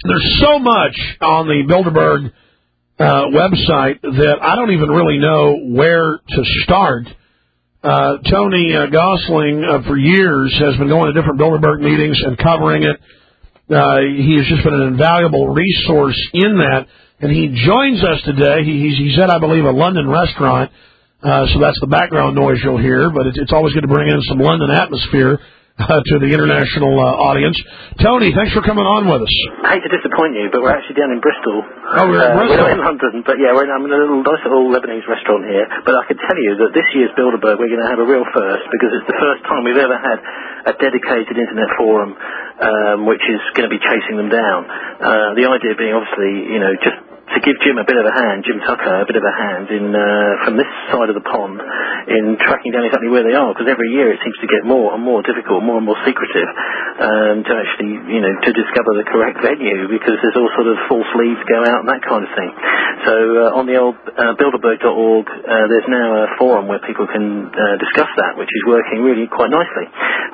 There's so much on the Bilderberg website that I don't even really know where to start. Tony Gosling, for years, has been going to different Bilderberg meetings and covering it. He has just been an invaluable resource in that, and he joins us today. He's at, I believe, a London restaurant, so that's the background noise you'll hear, but it's always good to bring in some London atmosphere to the international audience. Tony, thanks for coming on with us. I hate to disappoint you, but we're actually down in Bristol. Oh, we're in Bristol? We're in London, but yeah, I'm in a nice little Lebanese restaurant here. But I can tell you that this year's Bilderberg, we're going to have a real first, because it's the first time we've ever had a dedicated internet forum, which is going to be chasing them down. The idea being, obviously, just to give Jim a bit of a hand, Jim Tucker a bit of a hand in from this side of the pond in tracking down exactly where they are, because every year it seems to get more and more difficult, more and more secretive to actually, to discover the correct venue, because there's all sort of false leads go out and that kind of thing. So on the old Bilderberg.org, there's now a forum where people can discuss that, which is working really quite nicely.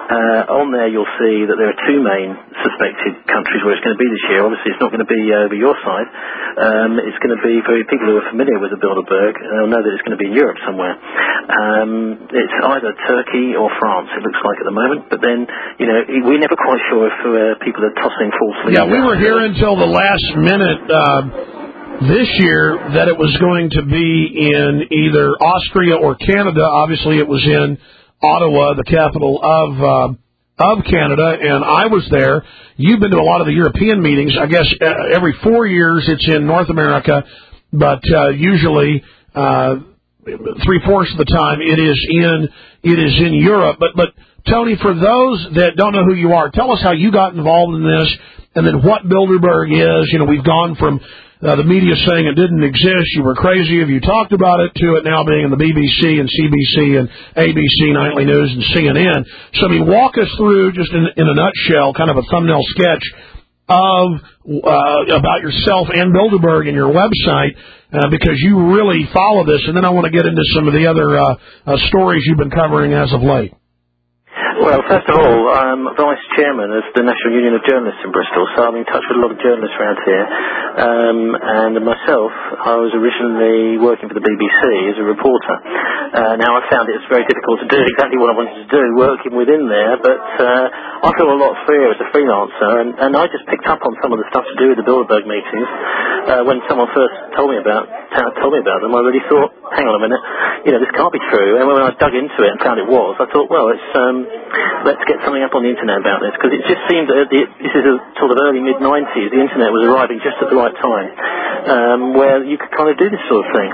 On there you'll see that there are two main suspected countries where it's going to be this year. Obviously it's not going to be over your side. It's going to be for people who are familiar with the Bilderberg. They'll know that it's going to be in Europe somewhere. It's either Turkey or France, it looks like at the moment. But then, we're never quite sure if people are tossing false leads. Yeah, we were here until the last minute this year that it was going to be in either Austria or Canada. Obviously, it was in Ottawa, the capital of Canada, and I was there. You've been to a lot of the European meetings. I guess every 4 years it's in North America, but usually 3/4 of the time it is in Europe. But Tony, for those that don't know who you are, tell us how you got involved in this, and then what Bilderberg is. We've gone from the media saying it didn't exist, you were crazy if you talked about it, to it now being in the BBC and CBC and ABC Nightly News and CNN. So, walk us through, just in a nutshell, kind of a thumbnail sketch of about yourself and Bilderberg and your website, because you really follow this, and then I want to get into some of the other stories you've been covering as of late. Well, first of all, I'm Vice Chairman of the National Union of Journalists in Bristol, so I'm in touch with a lot of journalists around here. And myself, I was originally working for the BBC as a reporter. Now, I found it's very difficult to do exactly what I wanted to do, working within there, but I feel a lot freer as a freelancer, and I just picked up on some of the stuff to do with the Bilderberg meetings. When someone first told me about them, I really thought, hang on a minute, this can't be true. And when I dug into it and found it was, I thought, well, let's get something up on the internet about this, because it just seemed that this is a sort of early mid-90s, the internet was arriving just at the right time, where you could kind of do this sort of thing.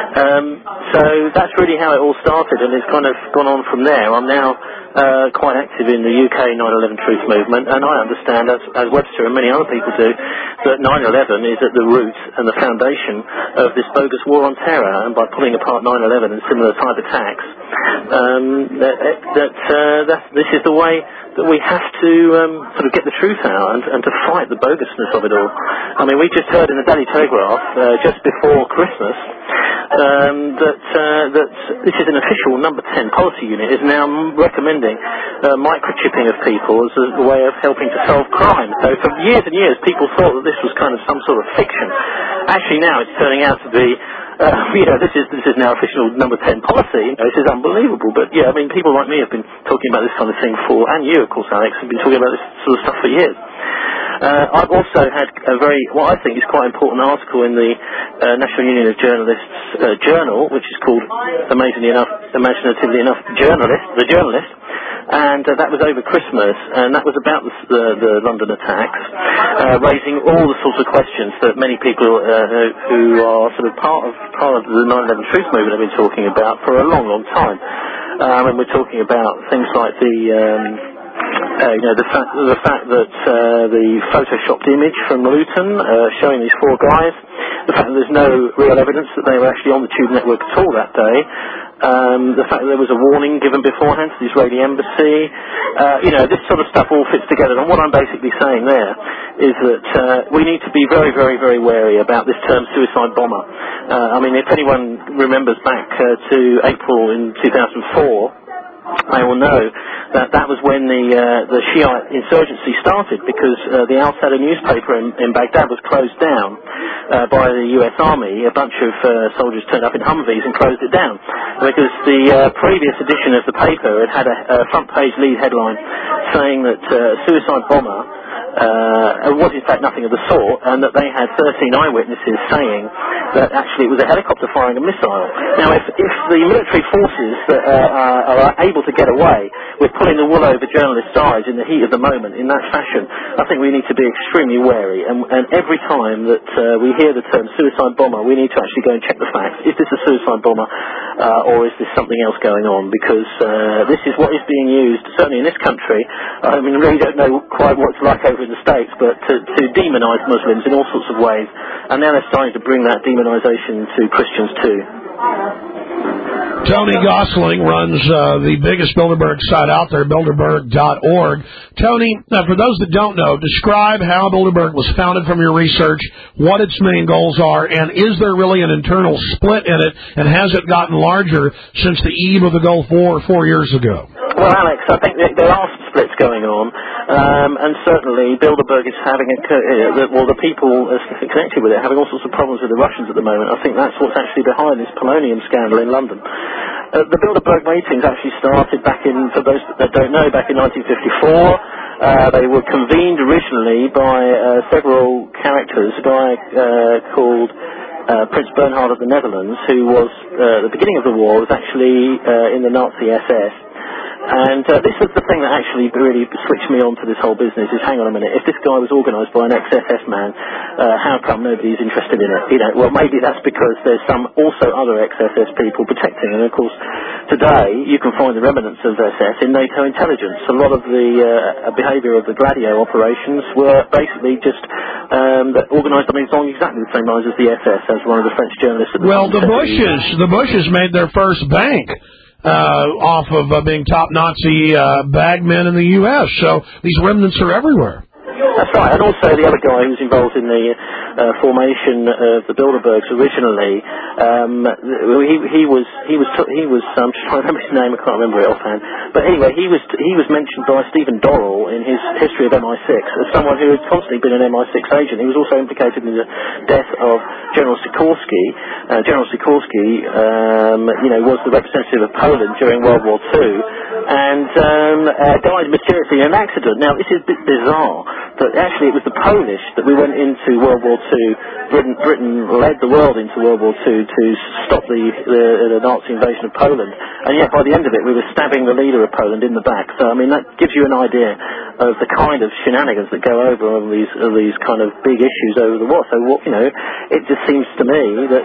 So that's really how it all started, and it's kind of gone on from there. I'm now quite active in the UK 9/11 Truth movement, and I understand, as Webster and many other people do, that 9/11 is at the root and the foundation of this bogus war on terror, and by pulling apart 9/11 and similar type attacks, this is the way that we have to sort of get the truth out and to fight the bogusness of it all. We just heard in the Daily Telegraph just before Christmas that this is an official number 10 policy unit is now recommending microchipping of people as a way of helping to solve crime. So for years and years, people thought that this was kind of some sort of fiction. Actually, now it's turning out to be this is now official number 10 policy. This is unbelievable. But yeah, people like me have been talking about this kind of thing and you, of course, Alex, have been talking about this sort of stuff for years. I've also had what I think is quite important article in the National Union of Journalists journal, which is called, imaginatively enough, The Journalist. And that was over Christmas, and that was about the London attacks, raising all the sorts of questions that many people who are sort of part of the 9/11 Truth movement have been talking about for a long, long time. And we're talking about things like the fact that the photoshopped image from Luton showing these four guys, the fact that there's no real evidence that they were actually on the Tube network at all that day, the fact that there was a warning given beforehand to the Israeli embassy, this sort of stuff all fits together. And what I'm basically saying there is that we need to be very, very, very wary about this term suicide bomber. If anyone remembers back to April in 2004, I will know that was when the Shiite insurgency started, because the Al-Sada newspaper in Baghdad was closed down by the US Army. A bunch of soldiers turned up in Humvees and closed it down, because the previous edition of the paper had a front-page lead headline saying that a suicide bomber was in fact nothing of the sort, and that they had 13 eyewitnesses saying that actually it was a helicopter firing a missile. Now, if the military forces that are able to get away with pulling the wool over journalists' eyes in the heat of the moment in that fashion, I think we need to be extremely wary. And every time that we hear the term suicide bomber, we need to actually go and check the facts. Is this a suicide bomber, or is this something else going on? Because this is what is being used, certainly in this country. I mean, I really don't know quite what it's like over in the States, but to demonise Muslims in all sorts of ways. And now they're starting to bring that demonisation to Christians too. Tony Gosling runs the biggest Bilderberg site out there, Bilderberg.org. Tony, for those that don't know, describe how Bilderberg was founded from your research, what its main goals are, and is there really an internal split in it, and has it gotten larger since the eve of the Gulf War 4 years ago? Well, Alex, I think there are some splits going on, and certainly Bilderberg is having the people connected with it having all sorts of problems with the Russians at the moment. I think that's what's actually behind this polonium scandal in London. The Bilderberg meetings actually started back in, for those that don't know, back in 1954. They were convened originally by several characters, a guy called Prince Bernhard of the Netherlands, who was, at the beginning of the war, was actually in the Nazi SS. And this was the thing that actually really switched me on to this whole business, is hang on a minute, if this guy was organised by an ex-SS man, how come nobody's interested in it? You know, well, maybe that's because there's some also other ex-SS people protecting, and of course today you can find the remnants of SS in NATO intelligence. A lot of the behaviour of the Gladio operations were basically just organised along exactly the same lines as the SS, as one of the French journalists at the Well, the Bushes made their first bank off of being top Nazi bagmen in the U.S., so these remnants are everywhere. That's right, and also the other guy who was involved in the formation of the Bilderbergs originally, he was I'm just trying to remember his name, I can't remember it offhand, but anyway, he was mentioned by Stephen Dorrell in his history of MI6 as someone who had constantly been an MI6 agent. He was also implicated in the death of General Sikorsky. General Sikorsky, was the representative of Poland during World War II, and died mysteriously in an accident. Now, this is a bit bizarre, that actually it was the Polish that we went into World War II. Britain led the world into World War II to stop the Nazi invasion of Poland, and yet by the end of it we were stabbing the leader of Poland in the back. So I mean, that gives you an idea of the kind of shenanigans that go over on these kind of big issues over the war. So it just seems to me that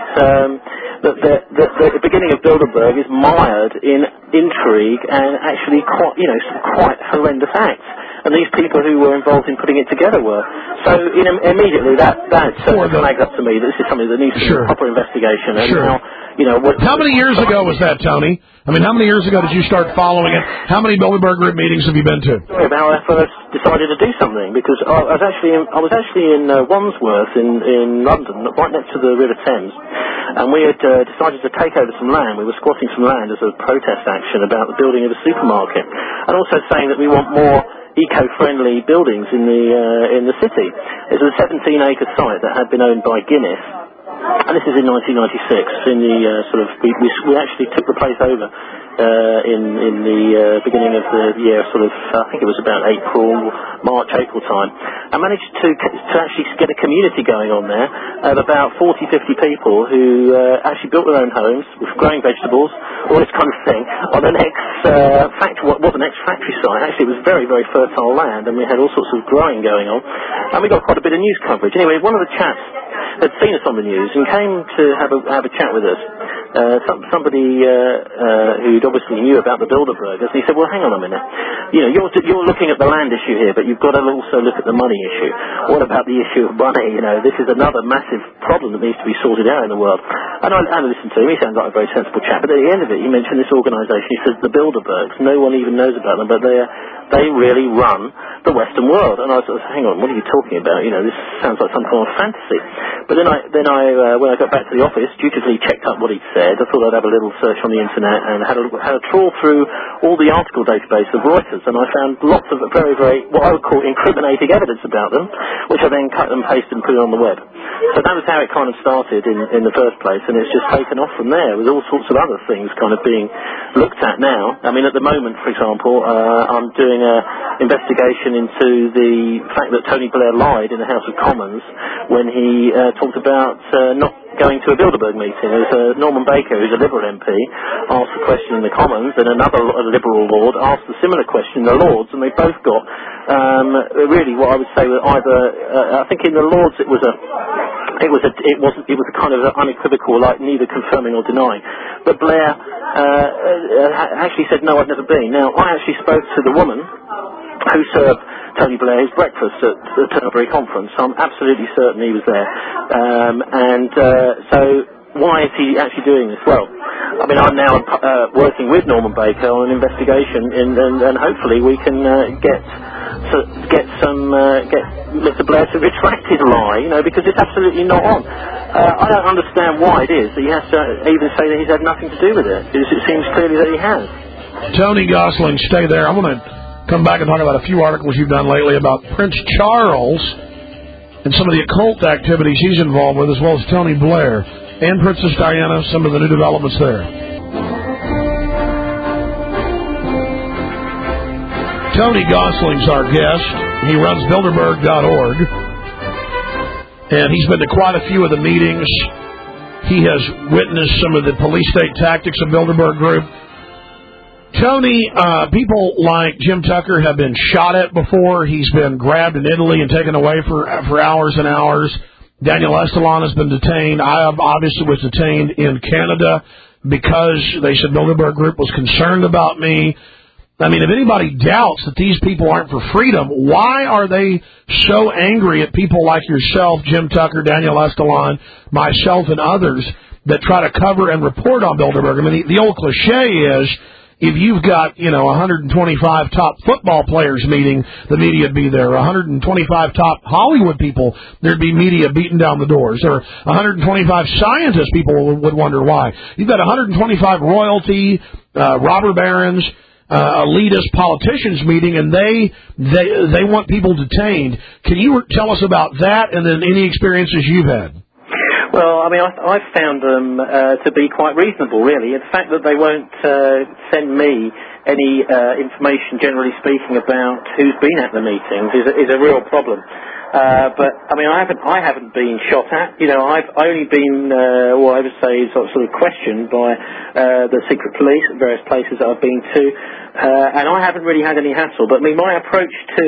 the beginning of Bilderberg is mired in intrigue and actually quite horrendous acts. And these people who were involved in putting it together were. So immediately that flags up to me that this is something that needs to be a proper investigation. And how many years ago was that, Tony? I mean, how many years ago did you start following it? How many Bilderberg group meetings have you been to? Sorry about when I first decided to do something, because I was actually in Wandsworth in London, right next to the River Thames, and we had decided to take over some land. We were squatting some land as a protest action about the building of a supermarket, and also saying that we want more eco-friendly buildings in the city. It was a 17-acre site that had been owned by Guinness, and this is in 1996. In the we actually took the place over in the beginning of the year, I think it was about March, April time, and managed to actually get a community going on there of about 40, 50 people who actually built their own homes with growing vegetables, all this kind of thing, on an ex-factory site. Actually, it was very, very fertile land, and we had all sorts of growing going on, and we got quite a bit of news coverage. Anyway, one of the chaps had seen us on the news and came to have a chat with us. Somebody who'd obviously knew about the Bilderbergers, and he said, well, hang on a minute, you're looking at the land issue here, but you've got to also look at the money issue. What about the issue of money? This is another massive problem that needs to be sorted out in the world. And I listened to him. He sounded like a very sensible chap, but at the end of it he mentioned this organisation. He said the Bilderbergs, no one even knows about them, but they really run the Western world. And I was hang on, what are you talking about? This sounds like some kind of fantasy. But then I when I got back to the office, dutifully checked up what he'd said, bed, I thought I'd have a little search on the internet and had a trawl through all the article database of Reuters, and I found lots of very, very, what I would call incriminating evidence about them, which I then cut and pasted and put on the web. So that was how it kind of started in the first place, and it's just taken off from there with all sorts of other things kind of being looked at now. I mean, at the moment, for example, I'm doing an investigation into the fact that Tony Blair lied in the House of Commons when he talked about not going to a Bilderberg meeting. It was Norman Baker, who's a Liberal MP, asked the question in the Commons, and another Liberal Lord asked a similar question in the Lords, and they both got really what I would say were either I think in the Lords it was a kind of unequivocal, like neither confirming or denying. But Blair actually said, no, I've never been. Now, I actually spoke to the woman who served Tony Blair his breakfast at the Turnberry conference, so I'm absolutely certain he was there. So why is he actually doing this? Well, I mean, I'm now working with Norman Baker on an investigation, and hopefully we can get Mr. Blair to retract his lie, because it's absolutely not on. I don't understand why it is that he has to even say that he's had nothing to do with it, because it seems clearly that he has. Tony Gosling, stay there. I'm going to come back and talk about a few articles you've done lately about Prince Charles and some of the occult activities he's involved with, as well as Tony Blair and Princess Diana, some of the new developments there. Tony Gosling's our guest. He runs Bilderberg.org, and he's been to quite a few of the meetings. He has witnessed some of the police state tactics of Bilderberg Group. Tony, people like Jim Tucker have been shot at before. He's been grabbed in Italy and taken away for hours and hours. Daniel Estolon has been detained. I obviously was detained in Canada because they said Bilderberg Group was concerned about me. I mean, if anybody doubts that these people aren't for freedom, why are they so angry at people like yourself, Jim Tucker, Daniel Estolon, myself, and others that try to cover and report on Bilderberg? I mean, the old cliche is, if you've got, 125 top football players meeting, the media would be there. 125 top Hollywood people, there'd be media beating down the doors. Or 125 scientists, people would wonder why. You've got 125 royalty, robber barons, elitist politicians meeting, and they want people detained. Can you tell us about that and then any experiences you've had? Well, I mean, I've found them to be quite reasonable, really. The fact that they won't send me any information, generally speaking, about who's been at the meetings is a real problem. But I mean, I haven't been shot at. I've only been, what I would say, sort of questioned by the secret police at various places that I've been to, and I haven't really had any hassle. But I mean, my approach to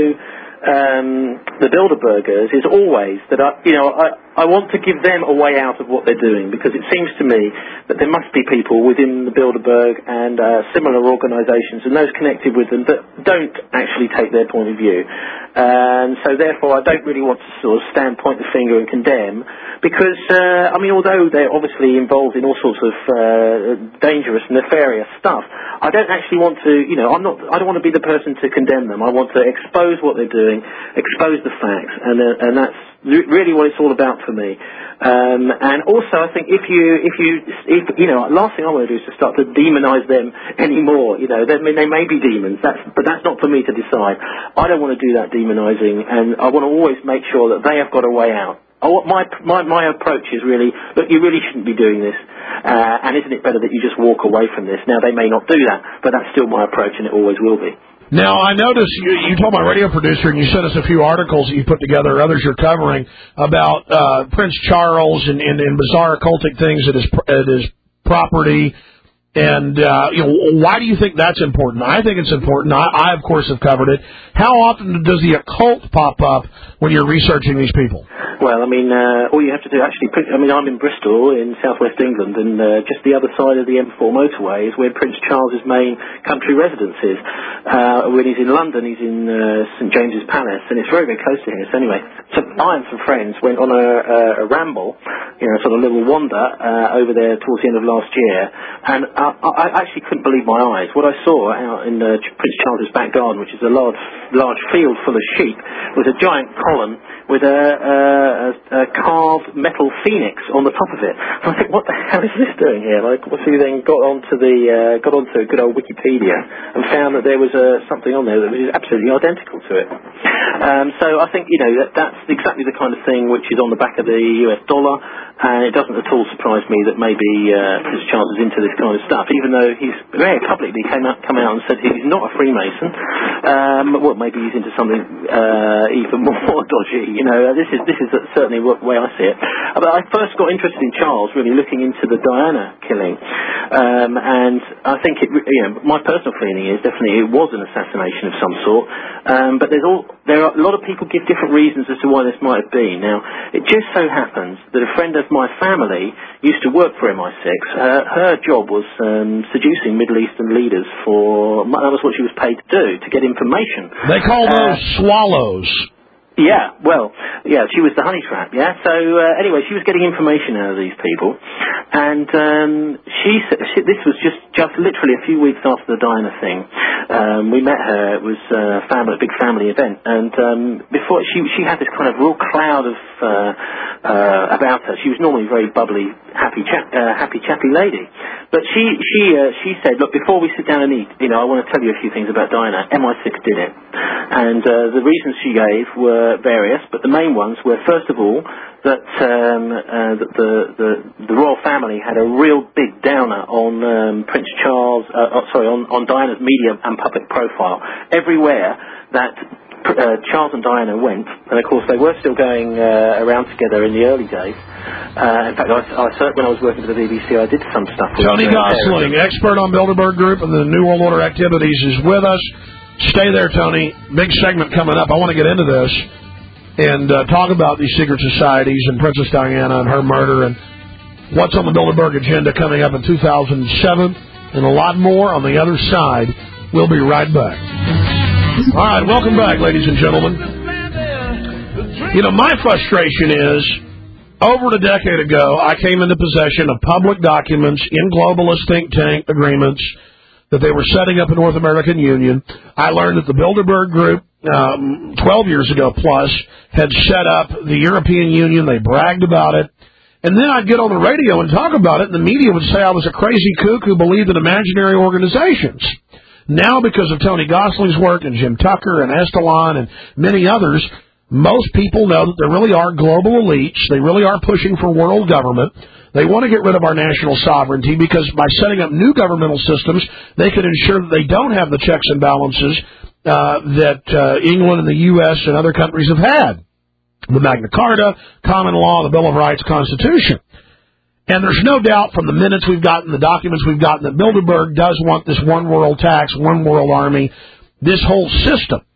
the Bilderbergers is always that I want to give them a way out of what they're doing, because it seems to me that there must be people within the Bilderberg and similar organisations and those connected with them that don't actually take their point of view. And so therefore I don't really want to sort of point the finger and condemn, because, I mean, although they're obviously involved in all sorts of dangerous, nefarious stuff, I don't actually want to, I don't want to be the person to condemn them. I want to expose what they're doing, expose the facts, and that's really what it's all about for me. And also, I think if last thing I want to do is to start to demonise them anymore. They may be demons, but that's not for me to decide. I don't want to do that demonising, and I want to always make sure that they have got a way out. My approach is really, look, you really shouldn't be doing this, and isn't it better that you just walk away from this? Now, they may not do that, but that's still my approach, and it always will be. Now, I noticed you told my radio producer, and you sent us a few articles that you put together, others you're covering, about Prince Charles and bizarre occultic things at his property. And, why do you think that's important? I think it's important. I, of course, have covered it. How often does the occult pop up when you're researching these people? Well, I mean, all you have to do, actually, I'm in Bristol in southwest England, and just the other side of the M4 motorway is where Prince Charles's main country residence is. When he's in London, he's in St James's Palace, and it's very, very close to here. So anyway, I and some friends went on a ramble, sort of little wander over there towards the end of last year, and I actually couldn't believe my eyes. What I saw out in Prince Charles's back garden, which is a large field full of sheep, was a giant column with a carved carved metal phoenix on the top of it. And I think, what the hell is this doing here? Like, obviously then got onto good old Wikipedia and found that there was something on there that was absolutely identical to it. So I think, that's exactly the kind of thing which is on the back of the US dollar, and it doesn't at all surprise me that maybe Prince Charles is into this kind of stuff, even though he's very publicly come out and said he's not a Freemason. Well, maybe he's into something even more dodgy. This is certainly the way I see it. But I first got interested in Charles really looking into the Diana killing, and I think my personal feeling is definitely it was an assassination of some sort. But there are a lot of people give different reasons as to why this might have been. Now, it just so happens that a friend of my family used to work for MI6. Her job was seducing Middle Eastern leaders that was what she was paid to do, to get information. They call those swallows. Yeah, she was the honey trap, yeah? So, anyway, she was getting information out of these people, and this was just literally a few weeks after the Diana thing. We met her, it was a big family event, and before, she had this kind of real cloud of about her. She was normally a very bubbly, happy chappy lady. But she said, look, before we sit down and eat, I want to tell you a few things about Diana. MI6 did it. And the reasons she gave were various, but the main ones were, first of all, that the royal family had a real big downer on Prince Charles, on Diana's media and public profile. Everywhere that Charles and Diana went, and of course they were still going around together in the early days. In fact, when I was working for the BBC, I did some stuff with Tony Gosling, expert on Bilderberg Group and the New World Order activities, is with us. Stay there, Tony. Big segment coming up. I want to get into this and talk about these secret societies and Princess Diana and her murder and what's on the Bilderberg agenda coming up in 2007 and a lot more on the other side. We'll be right back. All right, welcome back, ladies and gentlemen. My frustration is, over a decade ago, I came into possession of public documents in globalist think tank agreements that they were setting up a North American Union. I learned that the Bilderberg Group, 12 years ago plus, had set up the European Union. They bragged about it. And then I'd get on the radio and talk about it, and the media would say I was a crazy kook who believed in imaginary organizations. Now, because of Tony Gosling's work and Jim Tucker and Estalon and many others, most people know that there really are global elites. They really are pushing for world government. They want to get rid of our national sovereignty because by setting up new governmental systems, they can ensure that they don't have the checks and balances that England and the U.S. and other countries have had. The Magna Carta, common law, the Bill of Rights, Constitution. And there's no doubt from the minutes we've gotten, the documents we've gotten, that Bilderberg does want this one world tax, one world army, this whole system.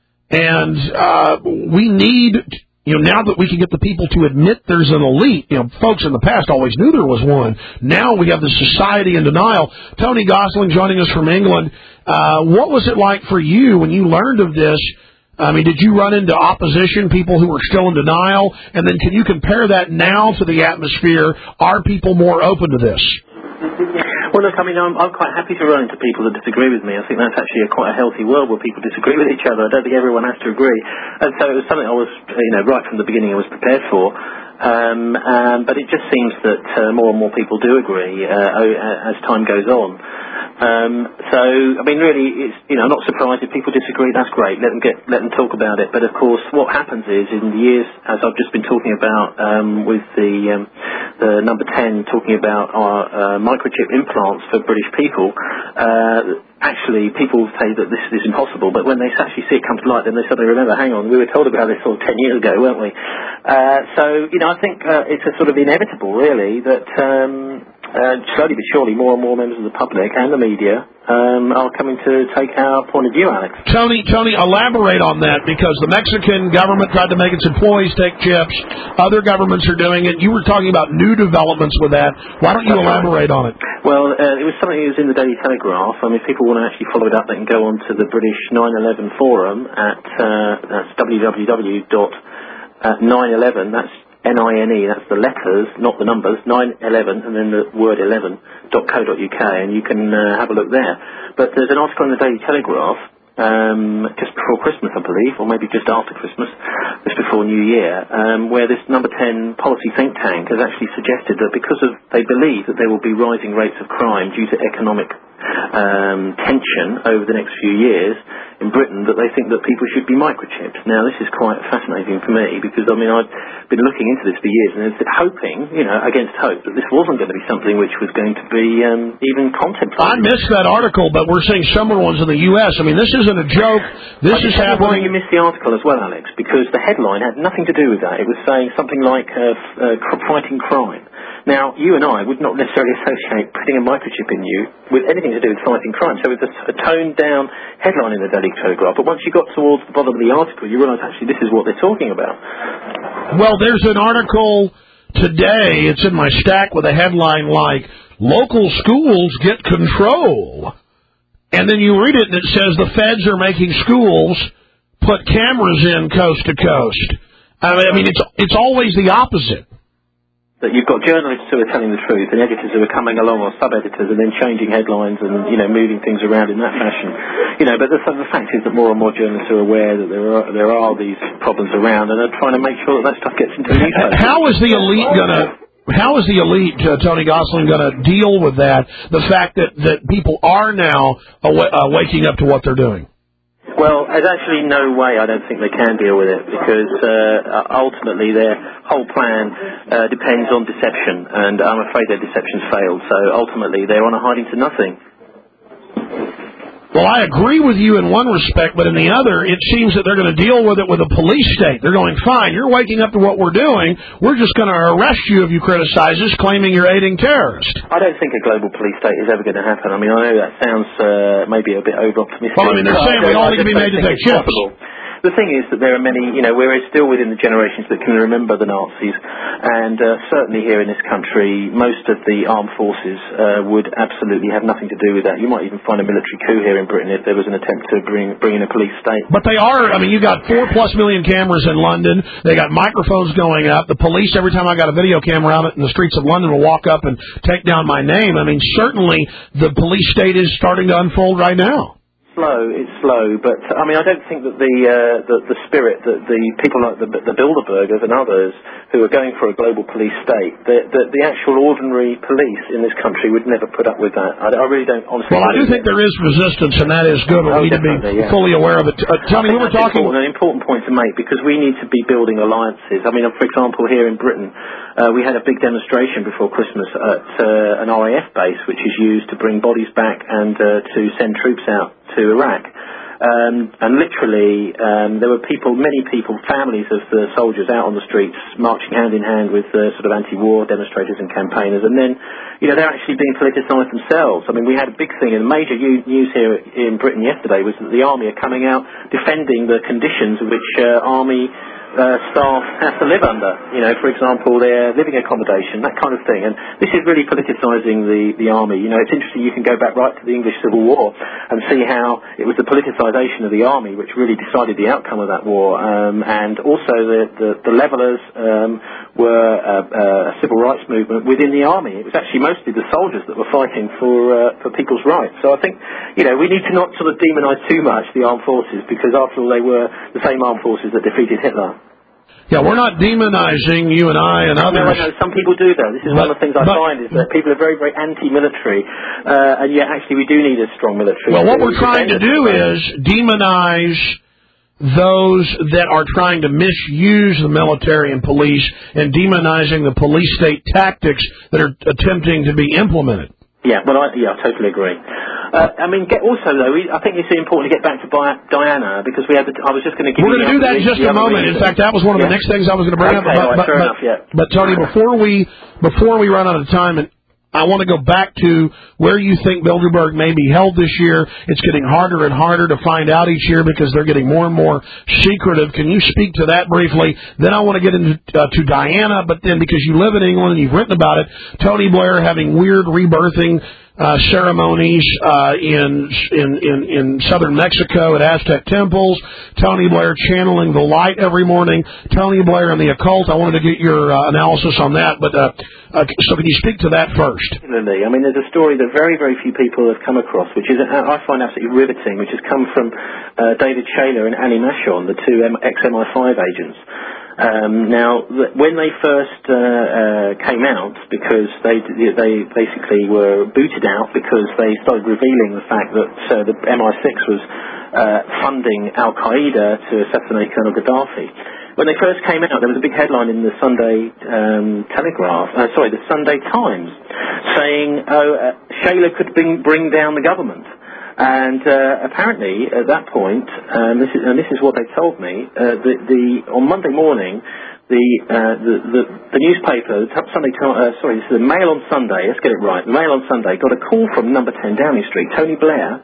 And we need, now that we can get the people to admit there's an elite, folks in the past always knew there was one. Now we have the society in denial. Tony Gosling joining us from England. What was it like for you when you learned of this? I mean, did you run into opposition, people who were still in denial? And then can you compare that now to the atmosphere? Are people more open to this? Well, look, I mean, I'm quite happy to run into people that disagree with me. I think that's actually quite a healthy world where people disagree with each other. I don't think everyone has to agree. And so it was something I was, right from the beginning I was prepared for. But it just seems that more and more people do agree as time goes on. So, I mean, really, it's, I'm not surprised if people disagree. That's great. Let them talk about it. But of course, what happens is, in the years, as I've just been talking about, with the number 10 talking about our microchip implants for British people, actually, people say that this is impossible. But when they actually see it come to light, then they suddenly remember, hang on, we were told about this 10 years ago, weren't we? So, I think it's a sort of inevitable, really, that slowly but surely more and more members of the public and the media are coming to take our point of view, Alex. Tony, elaborate on that, because the Mexican government tried to make its employees take chips. Other governments are doing it. You were talking about new developments with that. Why don't you elaborate on it? Well, it was something that was in the Daily Telegraph. I mean, if people want to actually follow it up, they can go on to the British 9/11 forum at that's www.911. That's NINE, that's the letters, not the numbers, 911, and then the word 11.co.uk, and you can have a look there. But there's an article in the Daily Telegraph just before Christmas, I believe, or maybe just after Christmas, just before New Year, where this number 10 policy think tank has actually suggested that they believe that there will be rising rates of crime due to economic tension over the next few years in Britain, that they think that people should be microchipped. Now, this is quite fascinating for me because, I mean, I've been looking into this for years and hoping, against hope, that this wasn't going to be something which was going to be even contemplated. I missed that article, but we're seeing similar ones in the U.S. I mean, this isn't a joke. This is happening. You missed the article as well, Alex, because the headline had nothing to do with that. It was saying something like fighting crime. Now, you and I would not necessarily associate putting a microchip in you with anything to do with fighting crime. So it's a toned-down headline in the Daily Telegraph. But once you got towards the bottom of the article, you realise, actually, this is what they're talking about. Well, there's an article today, it's in my stack, with a headline like, "Local schools get control." And then you read it, and it says the feds are making schools put cameras in coast to coast. I mean, it's always the opposite. That you've got journalists who are telling the truth and editors who are coming along, or sub-editors, and then changing headlines and, moving things around in that fashion. But the fact is that more and more journalists are aware that there are these problems around and are trying to make sure that stuff gets into the newspaper. How is the elite Tony Gosling, going to deal with that, the fact that people are now waking up to what they're doing? Well, there's actually no way I don't think they can deal with it, because ultimately their whole plan depends on deception, and I'm afraid their deception's failed. So ultimately they're on a hiding to nothing. Well, I agree with you in one respect, but in the other, it seems that they're going to deal with it with a police state. They're going, fine, you're waking up to what we're doing. We're just going to arrest you if you criticize us, claiming you're aiding terrorists. I don't think a global police state is ever going to happen. I mean, I know that sounds maybe a bit over-optimistic. Well, I mean, they're saying we all need to be made to take chips. The thing is that there are many, we're still within the generations that can remember the Nazis, and certainly here in this country, most of the armed forces would absolutely have nothing to do with that. You might even find a military coup here in Britain if there was an attempt to bring in a police state. But they are, I mean, you got 4+ million cameras in London. They got microphones going up. The police, every time I got a video camera out in the streets of London, will walk up and take down my name. I mean, certainly the police state is starting to unfold right now. It's slow, but I mean, I don't think that the spirit that the people like the Bilderbergers and others who are going for a global police state, the actual ordinary police in this country would never put up with that. I really don't honestly. Well, I do think there is resistance, and that is good. We need to be fully aware of it. Tell me, we were talking an important point to make, because we need to be building alliances. I mean, for example, here in Britain, we had a big demonstration before Christmas at an RAF base, which is used to bring bodies back and to send troops out to Iraq. And literally, there were many people, families of the soldiers out on the streets, marching hand in hand with sort of anti-war demonstrators and campaigners. And then, they're actually being politicised themselves. I mean, we had a big thing, and major news here in Britain yesterday was that the army are coming out defending the conditions which army staff have to live under, for example, their living accommodation, that kind of thing. And this is really politicising the army. It's interesting, you can go back right to the English Civil War and see how it was the politicisation of the army which really decided the outcome of that war. And also the levellers were a civil rights movement within the army. It was actually mostly the soldiers that were fighting for people's rights. So I think, we need to not sort of demonise too much the armed forces, because after all, they were the same armed forces that defeated Hitler. Yeah, we're not demonizing you and I and others. No, some people do that. This is one of the things I find, is that people are very, very anti-military, and yet actually we do need a strong military. Well, what we're trying to do is demonize those that are trying to misuse the military and police, and demonizing the police state tactics that are attempting to be implemented. Yeah, well, I totally agree. Also, though, I think it's important to get back to Diana, because I was just going to give you... We're going to do that in just a moment. In fact, that was one of the next things I was going to bring up. But, Tony, before we run out of time, and I want to go back to where you think Bilderberg may be held this year. It's getting harder and harder to find out each year because they're getting more and more secretive. Can you speak to that briefly? Then I want to get into to Diana, but then because you live in England and you've written about it, Tony Blair having weird rebirthing ceremonies in southern Mexico at Aztec temples. Tony Blair channeling the light every morning. Tony Blair and the occult. I wanted to get your analysis on that, but so can you speak to that first? Definitely. I mean, there's a story that very, very few people have come across, which is I find absolutely riveting, which has come from David Shayler and Annie Machon, the two ex-MI5 agents. Now, when they first came out, because they basically were booted out because they started revealing the fact that the MI6 was funding Al-Qaeda to assassinate Colonel Gaddafi. When they first came out, there was a big headline in the Sunday the Sunday Times, saying, Shayler could bring down the government. And apparently, at that point, this is what they told me. On Monday morning, the newspaper, this is the Mail on Sunday. Let's get it right. The Mail on Sunday got a call from number 10 Downing Street. Tony Blair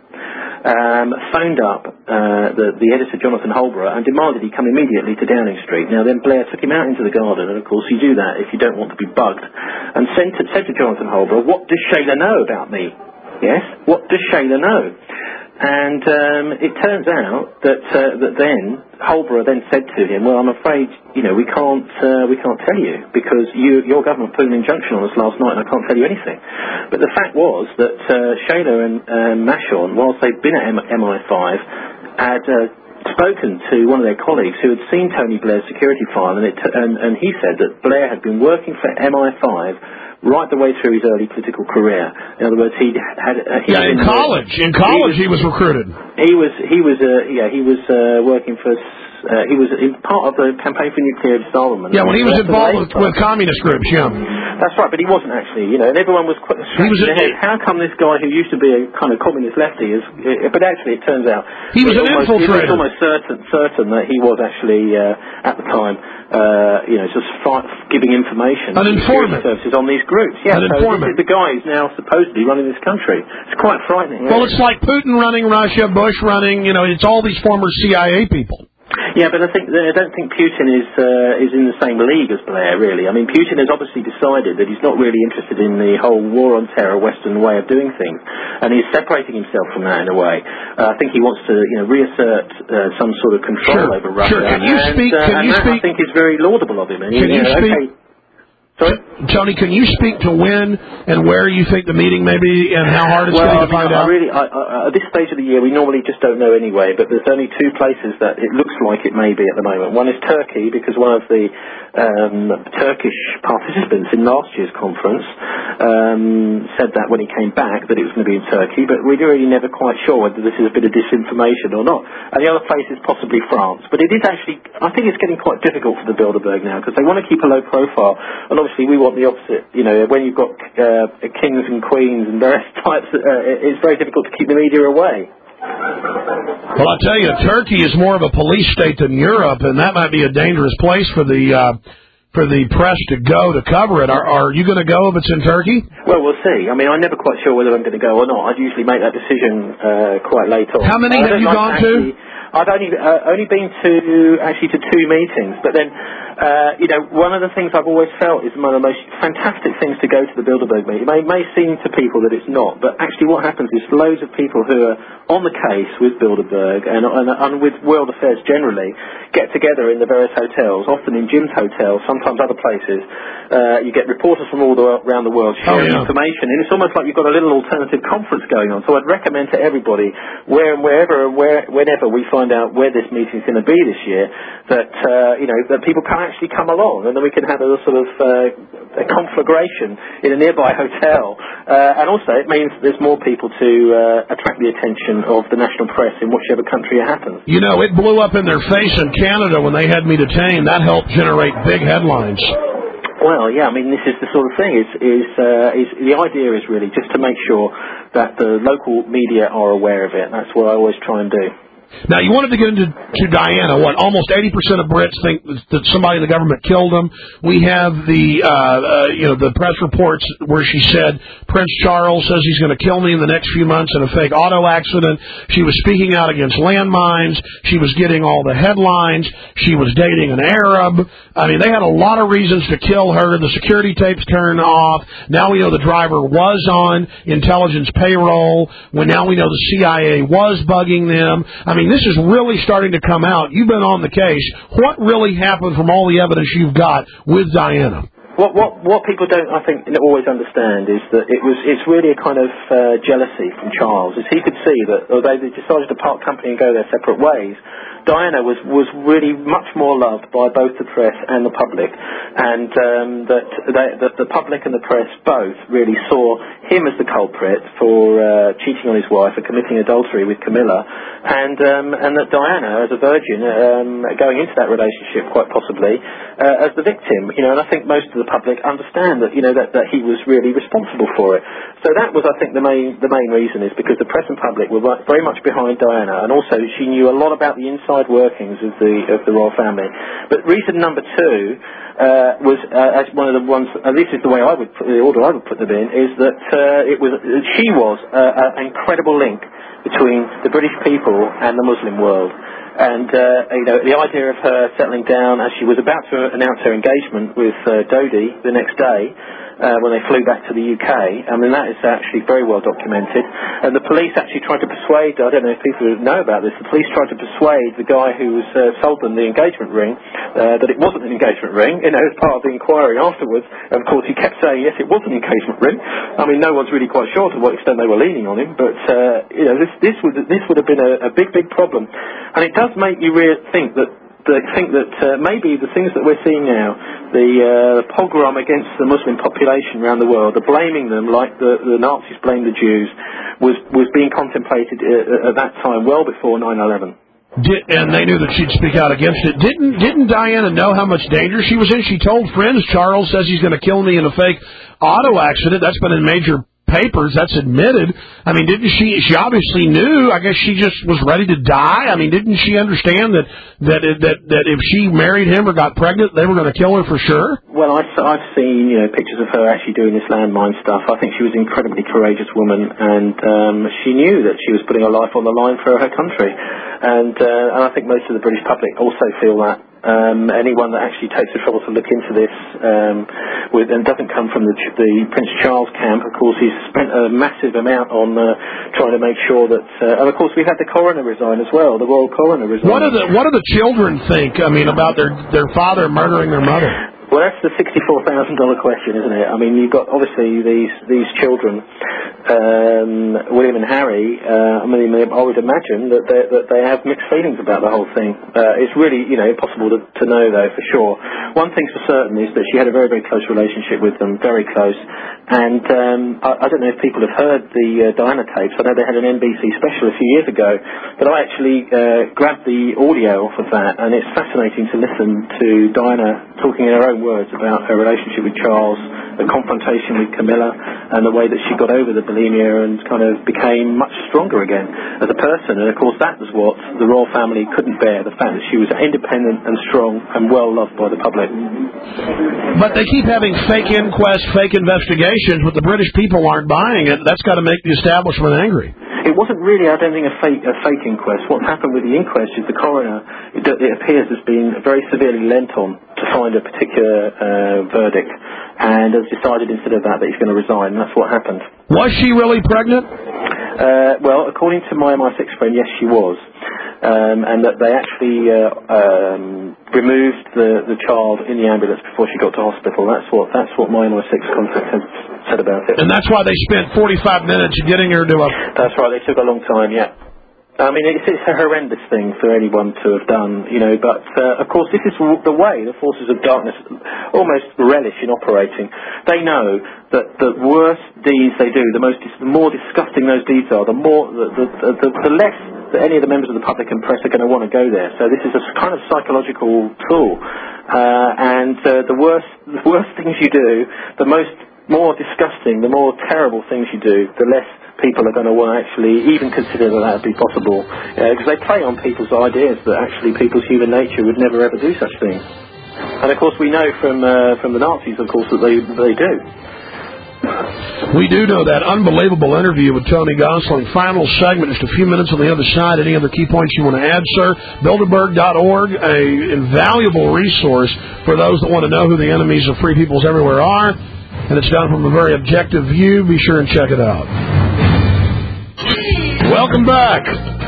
phoned up the editor Jonathan Holborough and demanded he come immediately to Downing Street. Now then, Blair took him out into the garden, and of course you do that if you don't want to be bugged. And said to Jonathan Holborough, "What does Shayler know about me?" Yes, what does Shayler know? And it turns out that then Holborough then said to him, "Well, I'm afraid we can't tell you because your government put an injunction on us last night, and I can't tell you anything." But the fact was that Shayler and Machon, whilst they'd been at MI5, had spoken to one of their colleagues who had seen Tony Blair's security file, and he said that Blair had been working for MI5 right the way through his early political career. In other words, in college he was recruited. He was working for. He was part of the campaign for nuclear disarmament. Yeah, when he was involved with communist groups, yeah. That's right, but he wasn't actually, and everyone was quite scratching their head. How come this guy who used to be a kind of communist lefty is, but actually it turns out he was an infiltrator. It was almost certain that he was actually, at the time, just giving information an informant services on these groups. Yeah, an informant. The guy is now supposedly running this country. It's quite frightening. Well, it's like Putin running Russia, Bush running, it's all these former CIA people. Yeah, but I don't think Putin is in the same league as Blair, really. I mean, Putin has obviously decided that he's not really interested in the whole war on terror Western way of doing things, and he's separating himself from that in a way. I think he wants to, reassert some sort of control over Russia. Sure. Can you speak? I think is very laudable of him. And can you speak? Okay. Sorry? Tony, can you speak to when and where you think the meeting may be and how hard it's going to find out? At this stage of the year, we normally just don't know anyway, but there's only two places that it looks like it may be at the moment. One is Turkey, because one of the Turkish participants in last year's conference said that when he came back that it was going to be in Turkey, but we're really never quite sure whether this is a bit of disinformation or not. And the other place is possibly France. But it is actually, I think it's getting quite difficult for the Bilderberg now, because they want to keep a low profile, and obviously we want the opposite. When you've got kings and queens and various types, it's very difficult to keep the media away. Well, I'll tell you, Turkey is more of a police state than Europe, and that might be a dangerous place for the press to go to cover it. Are you going to go if it's in Turkey? Well, we'll see. I mean, I'm never quite sure whether I'm going to go or not. I'd usually make that decision quite late on. How many have you gone to? I've only been to two meetings, but then one of the things I've always felt is one of the most fantastic things to go to the Bilderberg meeting. It may seem to people that it's not, but actually what happens is loads of people who are on the case with Bilderberg and with world affairs generally get together in the various hotels, often in Jim's hotels, sometimes other places. You get reporters from all around the world sharing information, and it's almost like you've got a little alternative conference going on. So I'd recommend to everybody, wherever whenever we find out where this meeting is going to be this year, that that people can actually come along, and then we can have a sort of a conflagration in a nearby hotel. And also it means there's more people to attract the attention of the national press in whichever country it happens. It blew up in their face in Canada when they had me detained. That helped generate big headlines. Well, yeah, I mean, this is the sort of thing. The idea is really just to make sure that the local media are aware of it. That's what I always try and do. Now, you wanted to get into Diana. What, almost 80% of Brits think that somebody in the government killed him. We have the press reports where she said, Prince Charles says he's going to kill me in the next few months in a fake auto accident. She was speaking out against landmines. She was getting all the headlines. She was dating an Arab. I mean, they had a lot of reasons to kill her. The security tapes turned off. Now we know the driver was on intelligence payroll. Now we know the CIA was bugging them. I mean, this is really starting to come out. You've been on the case. What really happened from all the evidence you've got with Diana? What people don't, I think, always understand is that it's really a kind of jealousy from Charles. As he could see that although they decided to part company and go their separate ways, Diana was really much more loved by both the press and the public, and that the public and the press both really saw him as the culprit for cheating on his wife and committing adultery with Camilla, and that Diana, as a virgin, going into that relationship quite possibly as the victim. And I think most of the public understand that that he was really responsible for it. So that was, I think, the main reason is because the press and public were very much behind Diana, and also she knew a lot about the inside workings of the royal family. But reason number two was as one of the ones, and this is the way the order I would put them in, is that she was an incredible link between the British people and the Muslim world. And the idea of her settling down as she was about to announce her engagement with Dodi the next day, when they flew back to the UK. I mean, that is actually very well documented. And the police actually tried to persuade, I don't know if people know about this, the police tried to persuade the guy who sold them the engagement ring that it wasn't an engagement ring, as part of the inquiry afterwards. And of course, he kept saying, yes, it was an engagement ring. I mean, no one's really quite sure to what extent they were leaning on him, but, this would have been a big, big problem. And it does make you think that maybe the things that we're seeing now, the pogrom against the Muslim population around the world, the blaming them like the Nazis blamed the Jews, was being contemplated at that time, well before 9/11. And they knew that she'd speak out against it. Didn't Diana know how much danger she was in? She told friends, Charles says he's going to kill me in a fake auto accident. That's been in major papers. That's admitted. I mean, didn't she obviously knew. I guess she just was ready to die. I mean, didn't she understand that if she married him or got pregnant, they were going to kill her for sure? Well, I've seen pictures of her actually doing this landmine stuff. I think she was an incredibly courageous woman, and she knew that she was putting her life on the line for her country. And I think most of the British public also feel that. Anyone that actually takes the trouble to look into this and doesn't come from the Prince Charles camp, of course, he's spent a massive amount on trying to make sure that. And of course, we've had the coroner resign as well. The royal coroner resign. What do the children think? I mean, about their father murdering their mother? Well, that's the $64,000 question, isn't it? I mean, you've got obviously these children, William and Harry. I would imagine that they have mixed feelings about the whole thing. It's really impossible to know though for sure. One thing's for certain is that she had a very, very close relationship with them, very close. And I don't know if people have heard the Diana tapes. I know they had an NBC special a few years ago, but I actually grabbed the audio off of that, and it's fascinating to listen to Diana talking in her own words about her relationship with Charles, the confrontation with Camilla, and the way that she got over the bulimia and kind of became much stronger again as a person. And of course that was what the royal family couldn't bear, the fact that she was independent and strong and well loved by the public. But they keep having fake inquests, fake investigations, but the British people aren't buying it. That's got to make the establishment angry. It wasn't really, I don't think, a fake inquest. What happened with the inquest is the coroner, it appears, has been very severely lent on to find a particular verdict, and has decided instead of that he's going to resign. That's what happened. Was she really pregnant? Well, according to my MI6 friend, yes, she was. And that they actually removed the child in the ambulance before she got to hospital. That's what my MI6 contact has said about it. And that's why they spent 45 minutes getting her to a... That's right, they took a long time, yeah. I mean, it's a horrendous thing for anyone to have done, but of course this is the way the forces of darkness almost relish in operating. They know that the worse deeds they do, the more disgusting those deeds are, the less that any of the members of the public and press are going to want to go there. So this is a kind of psychological tool. And the worse things you do, the most more disgusting, the more terrible things you do, the less people are going to want to actually even consider that would be possible. Because they play on people's ideas that actually people's human nature would never ever do such things. And of course we know from the Nazis, of course, that they do. We do know that. Unbelievable interview with Tony Gosling. Final segment, just a few minutes on the other side. Any other key points you want to add, sir? Bilderberg.org, an invaluable resource for those that want to know who the enemies of free peoples everywhere are. And it's done from a very objective view. Be sure and check it out. Welcome back.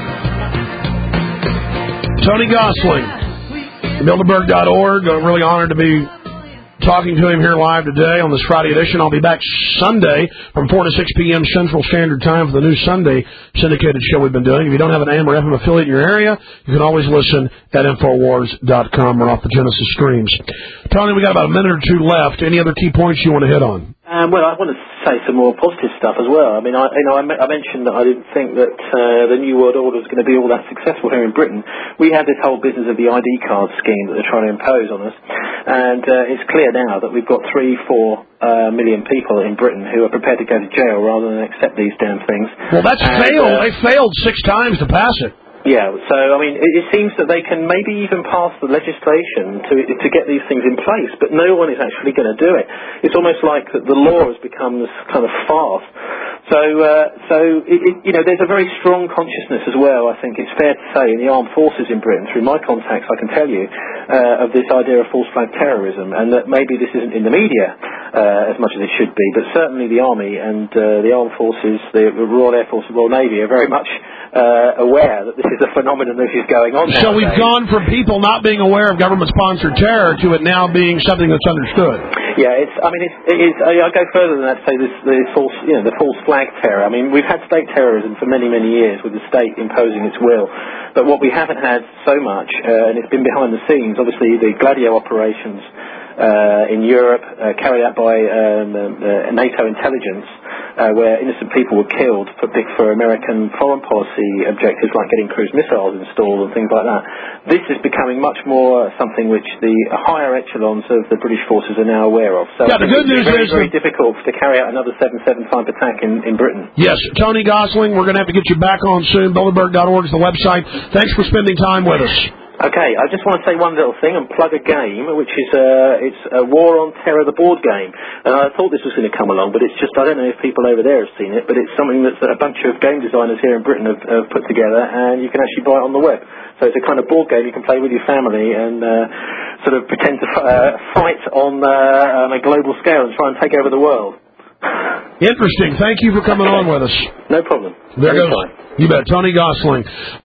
Tony Gosling, Bilderberg.org. I'm really honored to be talking to him here live today on this Friday edition. I'll be back Sunday from 4 to 6 p.m. Central Standard Time for the new Sunday syndicated show we've been doing. If you don't have an AM or FM affiliate in your area, you can always listen at Infowars.com or off the Genesis streams. Tony, we got about a minute or two left. Any other key points you want to hit on? Well, I want to say some more positive stuff as well. I mean, I mentioned that I didn't think that the New World Order was going to be all that successful here in Britain. We had this whole business of the ID card scheme that they're trying to impose on us, and it's clear now that we've got 3-4 million people in Britain who are prepared to go to jail rather than accept these damn things. Well, that's failed. They failed 6 times to pass it. Yeah, so, I mean, it seems that they can maybe even pass the legislation to get these things in place, but no one is actually going to do it. It's almost like the law has become this kind of farce. So there's a very strong consciousness as well, I think it's fair to say, in the armed forces in Britain, through my contacts, I can tell you, of this idea of false flag terrorism, and that maybe this isn't in the media as much as it should be, but certainly the Army and the armed forces, the Royal Air Force and Royal Navy are very much aware that this is a phenomenon that is going on nowadays. So we've gone from people not being aware of government-sponsored terror to it now being something that's understood. Yeah, I'll go further than that to say the false flag terror. I mean, we've had state terrorism for many, many years with the state imposing its will. But what we haven't had so much, and it's been behind the scenes, obviously the Gladio operations in Europe carried out by NATO intelligence, where innocent people were killed for American foreign policy objectives like getting cruise missiles installed and things like that. This is becoming much more something which the higher echelons of the British forces are now aware of. So yeah, the good news is it's very difficult to carry out another 775 attack in Britain. Yes, Tony Gosling, we're going to have to get you back on soon. Bilderberg.org is the website. Thanks for spending time with us. Okay, I just want to say one little thing and plug a game, which is it's a War on Terror, the board game. And I thought this was going to come along, but it's just, I don't know if people over there have seen it, but it's something that a bunch of game designers here in Britain have put together, and you can actually buy it on the web. So it's a kind of board game you can play with your family and sort of pretend to fight on a global scale and try and take over the world. Interesting. Thank you for coming on with us. No problem. There goes. You bet. Tony Gosling.